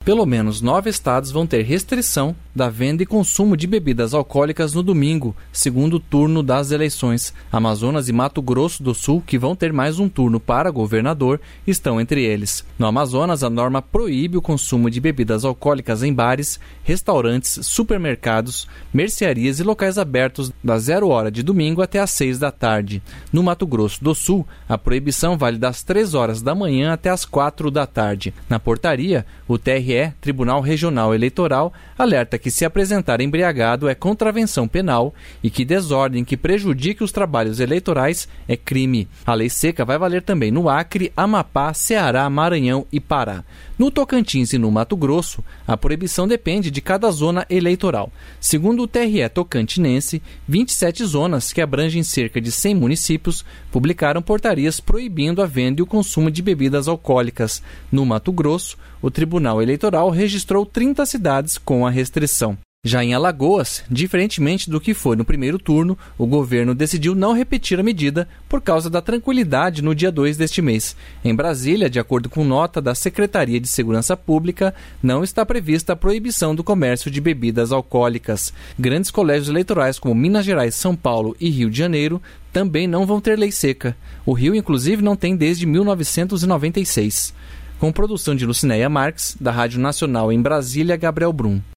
Pelo menos 9 estados vão ter restrição da venda e consumo de bebidas alcoólicas no domingo, segundo turno das eleições. Amazonas e Mato Grosso do Sul, que vão ter mais um turno para governador, estão entre eles. No Amazonas, a norma proíbe o consumo de bebidas alcoólicas em bares, restaurantes, supermercados, mercearias e locais abertos das 0 hora de domingo até às 6 da tarde. No Mato Grosso do Sul, a proibição vale das 3 horas da manhã até às 4 da tarde. Na portaria, o TRE, Tribunal Regional Eleitoral, alerta que se apresentar embriagado é contravenção penal e que desordem que prejudique os trabalhos eleitorais é crime. A lei seca vai valer também no Acre, Amapá, Ceará, Maranhão e Pará. No Tocantins e no Mato Grosso, a proibição depende de cada zona eleitoral. Segundo o TRE tocantinense, 27 zonas, que abrangem cerca de 100 municípios, publicaram portarias proibindo a venda e o consumo de bebidas alcoólicas. No Mato Grosso, o Tribunal Eleitoral registrou 30 cidades com a restrição. Já em Alagoas, diferentemente do que foi no primeiro turno, o governo decidiu não repetir a medida por causa da tranquilidade no dia 2 deste mês. Em Brasília, de acordo com nota da Secretaria de Segurança Pública, não está prevista a proibição do comércio de bebidas alcoólicas. Grandes colégios eleitorais como Minas Gerais, São Paulo e Rio de Janeiro também não vão ter lei seca. O Rio, inclusive, não tem desde 1996. Com produção de Lucinéia Marques, da Rádio Nacional em Brasília, Gabriel Brum.